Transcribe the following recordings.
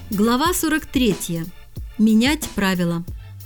Глава 43. Менять правила.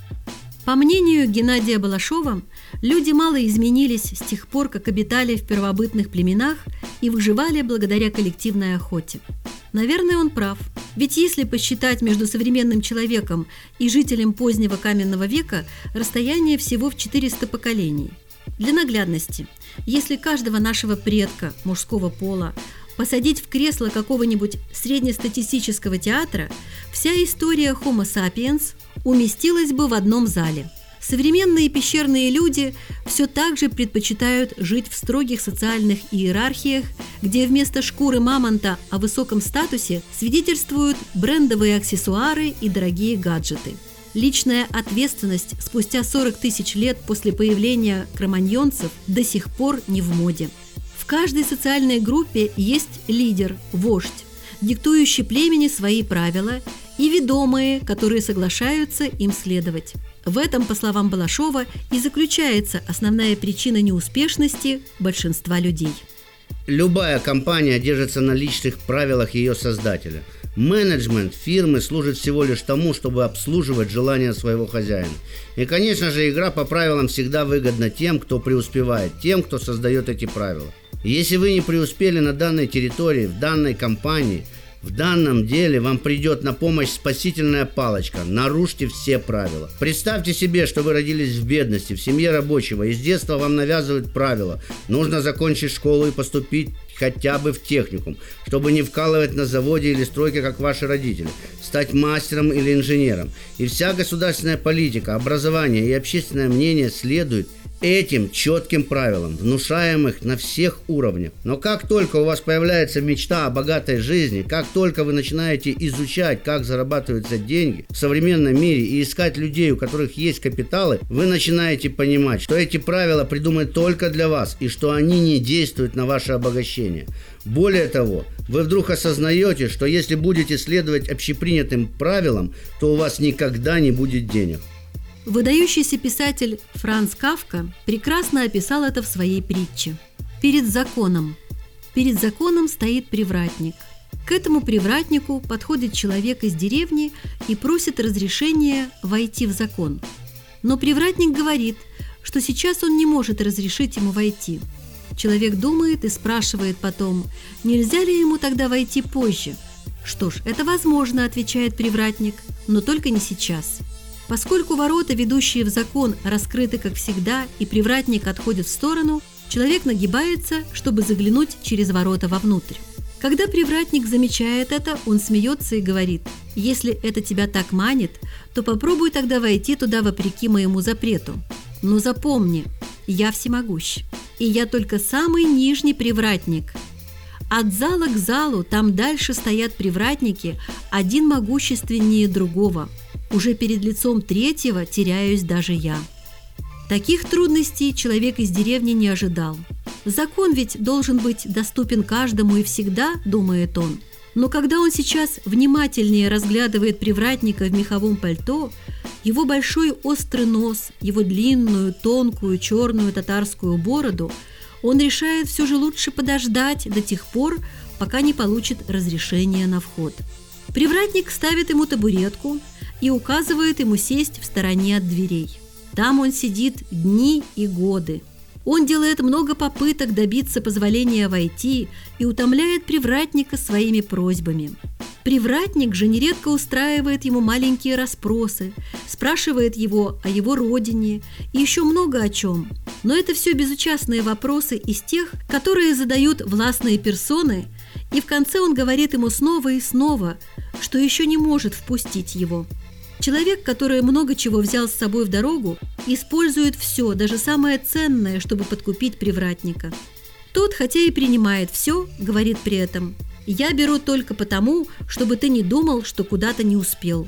По мнению Геннадия Балашова, люди мало изменились с тех пор, как обитали в первобытных племенах и выживали благодаря коллективной охоте. Наверное, он прав. Ведь если посчитать между современным человеком и жителем позднего каменного века расстояние всего в 400 поколений. Для наглядности, если каждого нашего предка мужского пола посадить в кресло какого-нибудь среднестатистического театра, вся история Homo sapiens уместилась бы в одном зале. Современные пещерные люди все так же предпочитают жить в строгих социальных иерархиях, где вместо шкуры мамонта о высоком статусе свидетельствуют брендовые аксессуары и дорогие гаджеты. Личная ответственность спустя 40 тысяч лет после появления кроманьонцев до сих пор не в моде. В каждой социальной группе есть лидер, вождь, диктующий племени свои правила, и ведомые, которые соглашаются им следовать. В этом, по словам Балашова, и заключается основная причина неуспешности большинства людей. Любая компания держится на личных правилах ее создателя. Менеджмент фирмы служит всего лишь тому, чтобы обслуживать желания своего хозяина. И, конечно же, игра по правилам всегда выгодна тем, кто преуспевает, тем, кто создает эти правила. Если вы не преуспели на данной территории, в данной компании, в данном деле вам придет на помощь спасительная палочка. Нарушьте все правила. Представьте себе, что вы родились в бедности, в семье рабочего, и с детства вам навязывают правила. Нужно закончить школу и поступить хотя бы в техникум, чтобы не вкалывать на заводе или стройке, как ваши родители, стать мастером или инженером. И вся государственная политика, образование и общественное мнение следуют этим четким правилам, внушаемых на всех уровнях. Но как только у вас появляется мечта о богатой жизни, как только вы начинаете изучать, как зарабатываются деньги в современном мире и искать людей, у которых есть капиталы, вы начинаете понимать, что эти правила придуманы только для вас и что они не действуют на ваше обогащение. Более того, вы вдруг осознаете, что если будете следовать общепринятым правилам, то у вас никогда не будет денег. Выдающийся писатель Франц Кафка прекрасно описал это в своей притче. Перед законом стоит привратник. К этому привратнику подходит человек из деревни и просит разрешения войти в закон. Но привратник говорит, что сейчас он не может разрешить ему войти. Человек думает и спрашивает потом, нельзя ли ему тогда войти позже. «Что ж, это возможно», – отвечает привратник, – «но только не сейчас». Поскольку ворота, ведущие в закон, раскрыты как всегда, и привратник отходит в сторону, человек нагибается, чтобы заглянуть через ворота вовнутрь. Когда привратник замечает это, он смеется и говорит: «Если это тебя так манит, то попробуй тогда войти туда вопреки моему запрету. Но запомни, я всемогущ, и я только самый нижний привратник. От зала к залу там дальше стоят привратники, один могущественнее другого. Уже перед лицом третьего теряюсь даже я». Таких трудностей человек из деревни не ожидал. Закон ведь должен быть доступен каждому и всегда, думает он. Но когда он сейчас внимательнее разглядывает привратника в меховом пальто, его большой острый нос, его длинную, тонкую, черную татарскую бороду, он решает все же лучше подождать до тех пор, пока не получит разрешения на вход. Привратник ставит ему табуретку и указывает ему сесть в стороне от дверей. Там он сидит дни и годы. Он делает много попыток добиться позволения войти и утомляет привратника своими просьбами. Привратник же нередко устраивает ему маленькие расспросы, спрашивает его о его родине и еще много о чем. Но это все безучастные вопросы из тех, которые задают властные персоны, и в конце он говорит ему снова и снова, что еще не может впустить его. Человек, который много чего взял с собой в дорогу, использует все, даже самое ценное, чтобы подкупить привратника. Тот, хотя и принимает все, говорит при этом: «Я беру только потому, чтобы ты не думал, что куда-то не успел».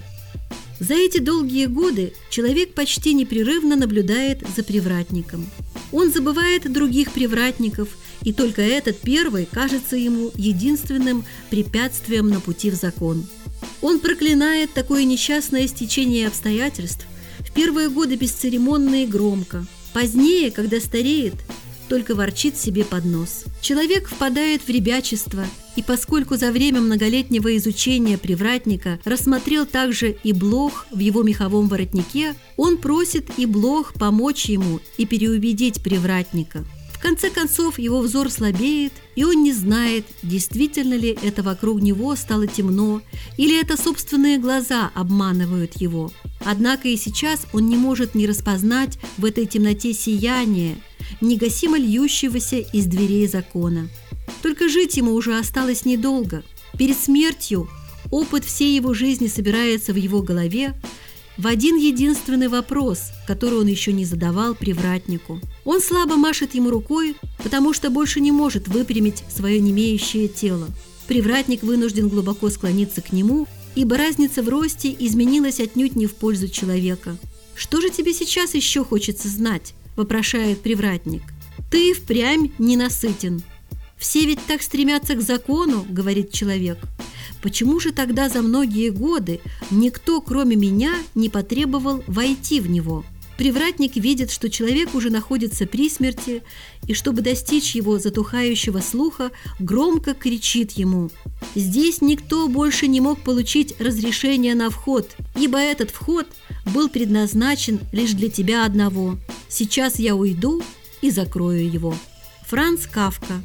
За эти долгие годы человек почти непрерывно наблюдает за привратником. Он забывает других привратников, и только этот первый кажется ему единственным препятствием на пути в закон. Он проклинает такое несчастное стечение обстоятельств, в первые годы бесцеремонно и громко. Позднее, когда стареет, только ворчит себе под нос. Человек впадает в ребячество И поскольку за время многолетнего изучения привратника рассмотрел также и блох в его меховом воротнике, он просит и блох помочь ему и переубедить привратника. В конце концов его взор слабеет, и он не знает, действительно ли это вокруг него стало темно, или это собственные глаза обманывают его. Однако и сейчас он не может не распознать в этой темноте сияние, негасимо льющегося из дверей закона. Только жить ему уже осталось недолго. Перед смертью опыт всей его жизни собирается в его голове в один единственный вопрос, который он еще не задавал привратнику. Он слабо машет ему рукой, потому что больше не может выпрямить свое немеющее тело. Привратник вынужден глубоко склониться к нему, ибо разница в росте изменилась отнюдь не в пользу человека. «Что же тебе сейчас еще хочется знать?» – вопрошает привратник. «Ты впрямь ненасытен». «Все ведь так стремятся к закону», – говорит человек. «Почему же тогда за многие годы никто, кроме меня, не потребовал войти в него?» Привратник видит, что человек уже находится при смерти, и чтобы достичь его затухающего слуха, громко кричит ему: «Здесь никто больше не мог получить разрешение на вход, ибо этот вход был предназначен лишь для тебя одного. Сейчас я уйду и закрою его». Франц Кафка,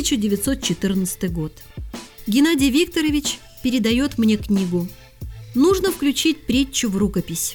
1914 год. Геннадий Викторович передает мне книгу. Нужно включить притчу в рукопись.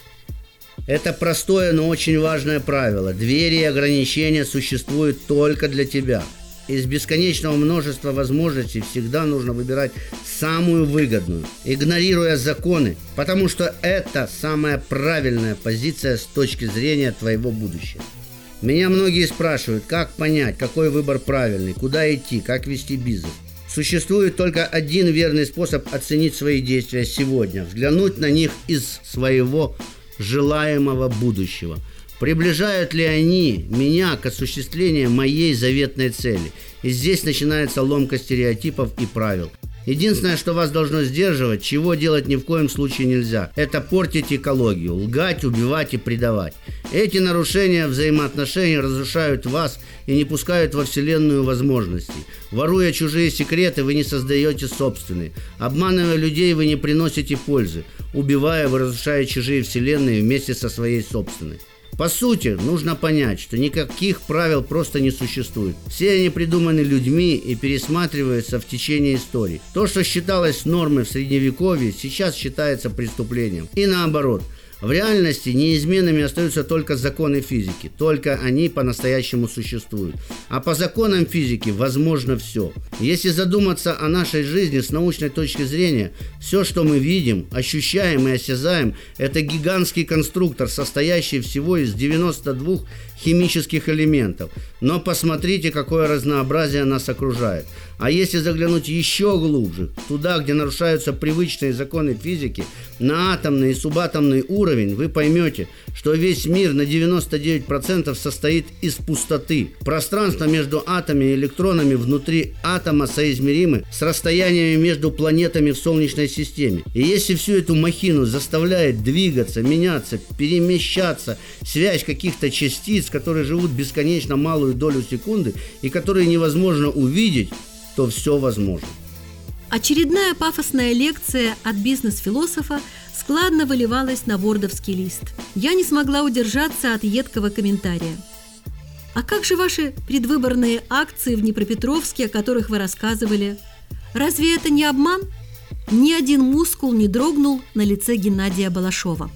Это простое, но очень важное правило. Двери и ограничения существуют только для тебя. Из бесконечного множества возможностей всегда нужно выбирать самую выгодную, игнорируя законы, потому что это самая правильная позиция с точки зрения твоего будущего. Меня многие спрашивают, как понять, какой выбор правильный, куда идти, как вести бизнес. Существует только один верный способ оценить свои действия сегодня, взглянуть на них из своего желаемого будущего. Приближают ли они меня к осуществлению моей заветной цели? И здесь начинается ломка стереотипов и правил. Единственное, что вас должно сдерживать, чего делать ни в коем случае нельзя, это портить экологию, лгать, убивать и предавать. Эти нарушения взаимоотношений разрушают вас и не пускают во вселенную возможностей. Воруя чужие секреты, вы не создаете собственные. Обманывая людей, вы не приносите пользы. Убивая, вы разрушаете чужие вселенные вместе со своей собственной. По сути, нужно понять, что никаких правил просто не существует. Все они придуманы людьми и пересматриваются в течение истории. То, что считалось нормой в Средневековье, сейчас считается преступлением. И наоборот. В реальности неизменными остаются только законы физики, только они по-настоящему существуют. А по законам физики возможно все. Если задуматься о нашей жизни с научной точки зрения, все, что мы видим, ощущаем и осязаем, это гигантский конструктор, состоящий всего из 92 химических элементов. Но посмотрите, какое разнообразие нас окружает. А если заглянуть еще глубже, туда, где нарушаются привычные законы физики, на атомный и субатомный уровень, вы поймете, что весь мир на 99% состоит из пустоты. Пространство между атомами и электронами внутри атома соизмеримы с расстояниями между планетами в Солнечной системе. И если всю эту махину заставляет двигаться, меняться, перемещаться связь каких-то частиц, которые живут бесконечно малую долю секунды и которые невозможно увидеть, то все возможно. Очередная пафосная лекция от бизнес-философа складно выливалась на вордовский лист. Я не смогла удержаться от едкого комментария. «А как же ваши предвыборные акции в Днепропетровске, о которых вы рассказывали? Разве это не обман?» Ни один мускул не дрогнул на лице Геннадия Балашова.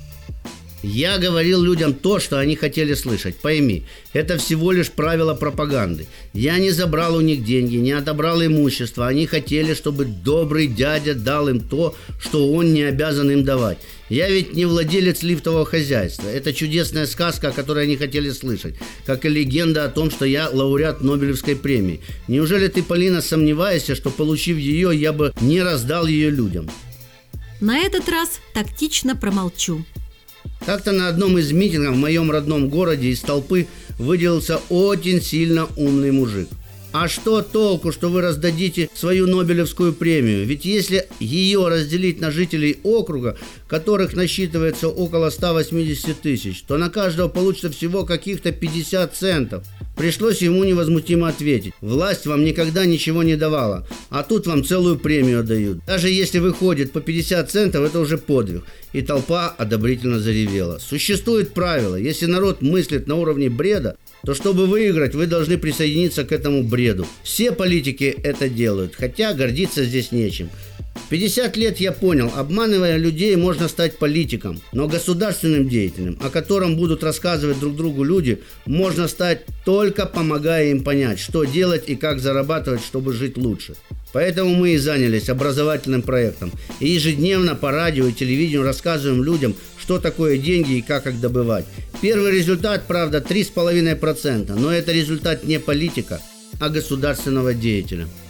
Я говорил людям то, что они хотели слышать. Пойми, это всего лишь правило пропаганды. Я не забрал у них деньги, не отобрал имущество. Они хотели, чтобы добрый дядя дал им то, что он не обязан им давать. Я ведь не владелец лифтового хозяйства. Это чудесная сказка, о которой они хотели слышать. Как и легенда о том, что я лауреат Нобелевской премии. Неужели ты, Полина, сомневаешься, что, получив ее, я бы не раздал ее людям? На этот раз тактично промолчу. Как-то на одном из митингов в моем родном городе из толпы выделился очень сильно умный мужик. А что толку, что вы раздадите свою Нобелевскую премию? Ведь если ее разделить на жителей округа, которых насчитывается около 180 тысяч, то на каждого получится всего каких-то 50 центов. Пришлось ему невозмутимо ответить: власть вам никогда ничего не давала, а тут вам целую премию дают. Даже если выходит по 50 центов, это уже подвиг. И толпа одобрительно заревела. Существует правило: если народ мыслит на уровне бреда, то чтобы выиграть, вы должны присоединиться к этому бреду. Все политики это делают, хотя гордиться здесь нечем. 50 лет я понял, обманывая людей, можно стать политиком, но государственным деятелем, о котором будут рассказывать друг другу люди, можно стать только помогая им понять, что делать и как зарабатывать, чтобы жить лучше. Поэтому мы и занялись образовательным проектом. И ежедневно по радио и телевидению рассказываем людям, что такое деньги и как их добывать. Первый результат, правда, 3,5%, но это результат не политика, а государственного деятеля.